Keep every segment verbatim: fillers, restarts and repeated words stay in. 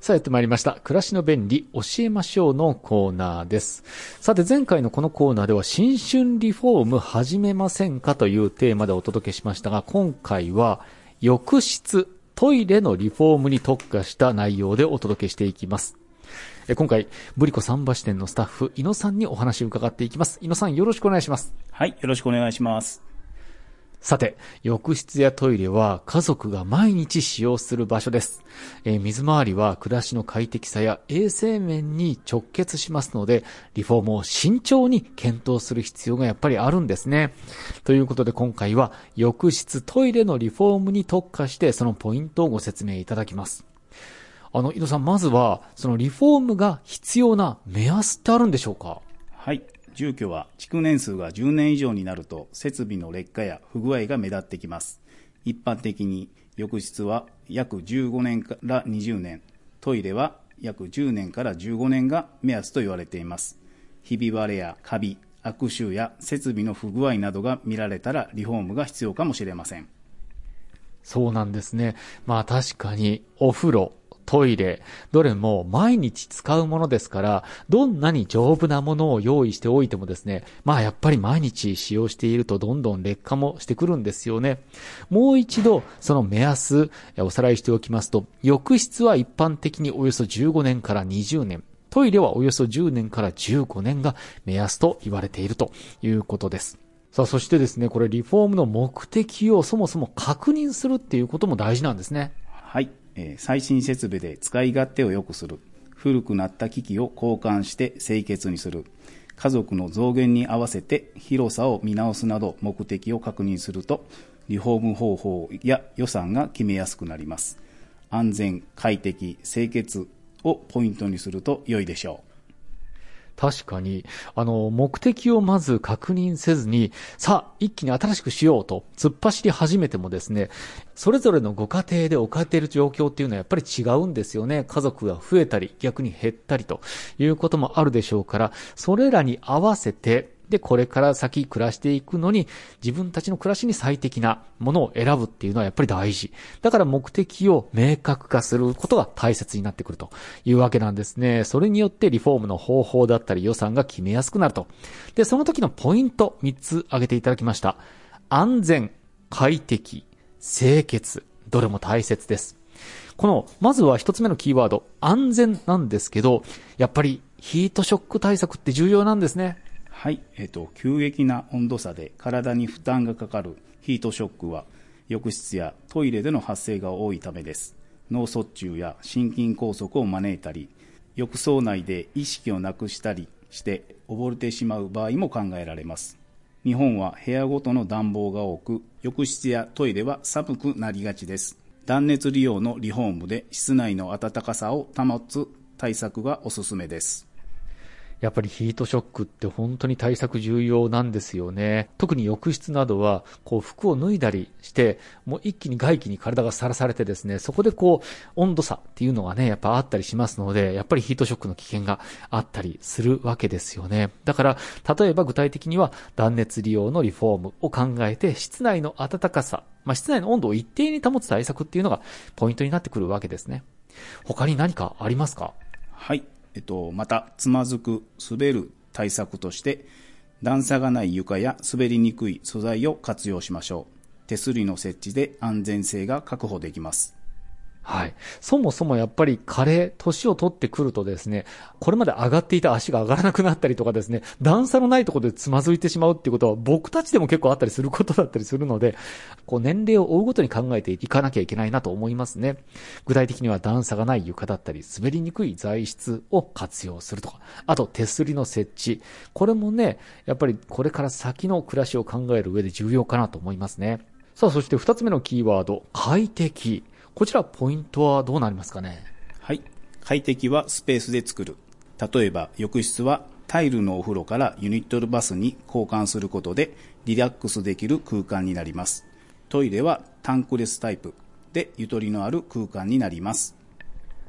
さあやってまいりました。暮らしの便利教えましょうのコーナーです。さて前回のこのコーナーでは新春リフォーム始めませんかというテーマでお届けしましたが、今回は浴室、トイレのリフォームに特化した内容でお届けしていきます。え今回ブリコ桟橋店のスタッフ井野さんにお話を伺っていきます。井野さんよろしくお願いします。 はい、よろしくお願いします。 さて、浴室やトイレは家族が毎日使用する場所です。えー、水回りは暮らしの快適さや衛生面に直結しますので、リフォームを慎重に検討する必要がやっぱりあるんですね。ということで今回は浴室、トイレのリフォームに特化してそのポイントをご説明いただきます。あの、井戸さん、まずはそのリフォームが必要な目安ってあるんでしょうか？ はい。住居は築年数がじゅうねん以上になると設備の劣化や不具合が目立ってきます。一般的に浴室は約じゅうごねんからにじゅうねん、トイレは約じゅうねんからじゅうごねんが目安と言われています。ひび割れやカビ、悪臭や設備の不具合などが見られたらリフォームが必要かもしれません。 そうなんですね。まあ確かにお風呂、トイレ、どれも毎日使うものですから、どんなに丈夫なものを用意しておいてもですね、まあやっぱり毎日使用しているとどんどん劣化もしてくるんですよね。もう一度その目安おさらいしておきますと、浴室は一般的におよそじゅうごねんからにじゅうねん、トイレはおよそじゅうねんからじゅうごねんが目安と言われているということです。さあそしてですね、これリフォームの目的をそもそも確認するっていうことも大事なんですね。 はい。最新設備で使い勝手を良くする、古くなった機器を交換して清潔にする、家族の増減に合わせて広さを見直すなど目的を確認すると、リフォーム方法や予算が決めやすくなります。安全、快適、清潔をポイントにすると良いでしょう。 確かに、あの、目的をまず確認せずに、さあ、一気に新しくしようと、突っ走り始めてもですね、それぞれのご家庭で置かれている状況っていうのはやっぱり違うんですよね。家族が増えたり、逆に減ったりということもあるでしょうから、それらに合わせて、で、これから先暮らしていくのに、自分たちの暮らしに最適なものを選ぶっていうのはやっぱり大事。だから目的を明確化することが大切になってくるというわけなんですね。それによってリフォームの方法だったり予算が決めやすくなると。で、その時のポイントみっつ挙げていただきました。安全、快適、清潔。どれも大切です。この、まずは一つ目のキーワード、安全なんですけど、やっぱりヒートショック対策って重要なんですね。 はい、えっと、急激な温度差で体に負担がかかるヒートショックは浴室やトイレでの発生が多いためです。脳卒中や心筋梗塞を招いたり、浴槽内で意識をなくしたりして溺れてしまう場合も考えられます。日本は部屋ごとの暖房が多く、浴室やトイレは寒くなりがちです。断熱利用のリフォームで室内の暖かさを保つ対策がおすすめです。 やっぱりヒートショックって本当に対策重要なんですよね。特に浴室などはこう服を脱いだりしてもう一気に外気に体がさらされてですね、そこでこう温度差っていうのがねやっぱあったりしますので、やっぱりヒートショックの危険があったりするわけですよね。だから例えば具体的には断熱利用のリフォームを考えて室内の暖かさ、まあ、室内の温度を一定に保つ対策っていうのがポイントになってくるわけですね。他に何かありますか？ はい。えっと、また、つまずく、滑る対策として、段差がない床や滑りにくい素材を活用しましょう。手すりの設置で安全性が確保できます。 はい。そもそもやっぱり加齢、年を取ってくるとですね、これまで上がっていた足が上がらなくなったりとかですね、段差のないところでつまずいてしまうっていうことは僕たちでも結構あったりすることだったりするので、こう年齢を追うごとに考えていかなきゃいけないなと思いますね。具体的には段差がない床だったり、滑りにくい材質を活用するとか、あと手すりの設置。これもね、やっぱりこれから先の暮らしを考える上で重要かなと思いますね。さあ、そして二つ目のキーワード、快適。こちらポイントはどうなりますかね？ はい。快適はスペースで作る。例えば浴室はタイルのお風呂からユニットバスに交換することでリラックスできる空間になります。トイレはタンクレスタイプでゆとりのある空間になります。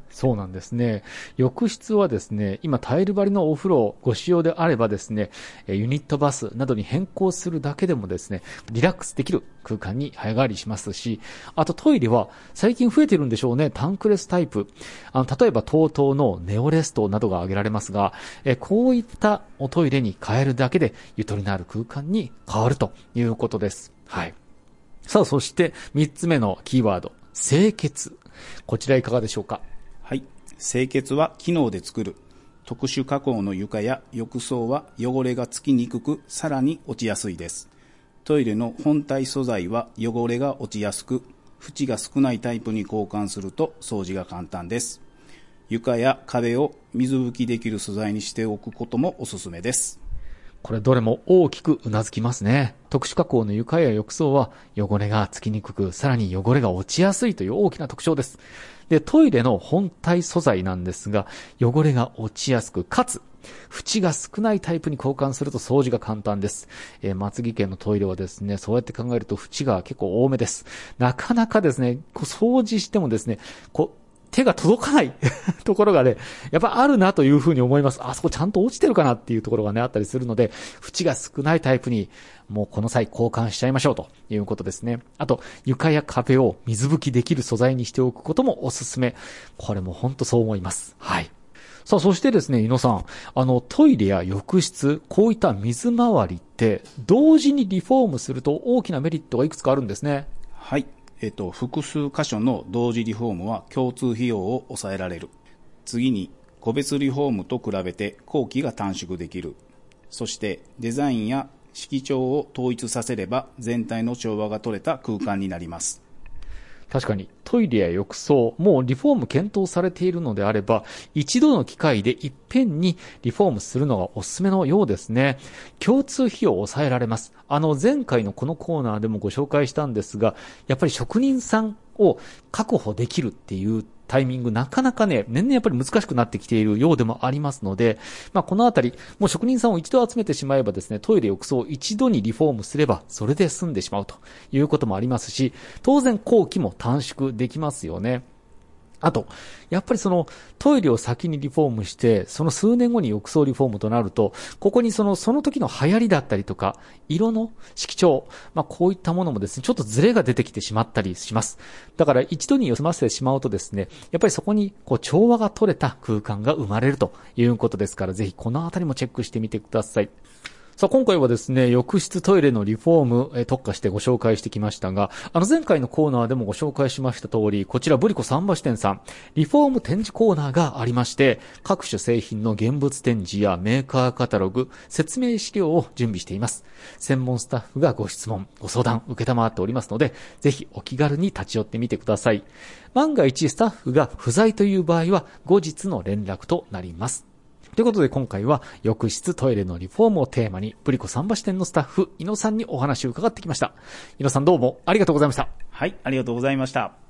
そうなんですね。浴室はですね、今タイル張りのお風呂をご使用であればですね、ユニットバスなどに変更するだけでもですね、リラックスできる空間に早変わりしますし、あとトイレは最近増えてるんでしょうね、タンクレスタイプ。あの、例えば トートー のネオレストなどが挙げられますが、えこういったおトイレに変えるだけでゆとりのある空間に変わるということです。はい。さあ、そして三つ目のキーワード、清潔。こちらいかがでしょうか？ はい。清潔は機能で作る。特殊加工の床や浴槽は汚れがつきにくく、さらに落ちやすいです。トイレの本体素材は汚れが落ちやすく、縁が少ないタイプに交換すると掃除が簡単です。床や壁を水拭きできる素材にしておくこともおすすめです。 これどれも大きくうなずきますね。特殊加工の床や浴槽は汚れがつきにくく、さらに汚れが落ちやすいという大きな特徴です。で、トイレの本体素材なんですが、汚れが落ちやすく、かつ、縁が少ないタイプに交換すると掃除が簡単です。えー、松木家のトイレはですね、そうやって考えると縁が結構多めです。なかなかですね、こう掃除してもですね、こう、手が届かないところがね、やっぱあるなというふうに思います。あそこちゃんと落ちてるかなっていうところがね、あったりするので、縁が少ないタイプに、もうこの際交換しちゃいましょうということですね。あと、床や壁を水拭きできる素材にしておくこともおすすめ。これも本当そう思います。はい。さあ、そしてですね、井野さん、あの、トイレや浴室、こういった水回りって、同時にリフォームすると大きなメリットがいくつかあるんですね。 はい。えっと、複数箇所の同時リフォームは共通費用を抑えられる。次に、個別リフォームと比べて工期が短縮できる。そして、デザインや色調を統一させれば全体の調和が取れた空間になります。 確かにトイレや浴槽、もうリフォーム検討されているのであれば、一度の機会でいっぺんにリフォームするのがおすすめのようですね。共通費用を抑えられます。あの前回のこのコーナーでもご紹介したんですが、やっぱり職人さんを確保できるっていうタイミングなかなかね、年々やっぱり難しくなってきているようでもありますので、まあこのあたり、もう職人さんを一度集めてしまえばですね、トイレ浴槽を一度にリフォームすれば、それで済んでしまうということもありますし、当然工期も短縮できますよね。あと、やっぱりそのトイレを先にリフォームして、その数年後に浴槽リフォームとなると、ここにその、その時の流行りだったりとか、色の色調、まあこういったものもですね、ちょっとズレが出てきてしまったりします。だから一度に済ませてしまうとですね、やっぱりそこにこう調和が取れた空間が生まれるということですから、ぜひこのあたりもチェックしてみてください。さあ今回はですね、浴室トイレのリフォームえ特化してご紹介してきましたが、あの前回のコーナーでもご紹介しました通り、こちらブリコ桟橋店さん、リフォーム展示コーナーがありまして、各種製品の現物展示やメーカーカタログ、説明資料を準備しています。専門スタッフがご質問、ご相談受けたまっておりますので、ぜひお気軽に立ち寄ってみてください。万が一スタッフが不在という場合は、後日の連絡となります。ということで今回は浴室トイレのリフォームをテーマにブリコ桟橋店のスタッフ井野さんにお話を伺ってきました。井野さんどうもありがとうございました。 はい、ありがとうございました。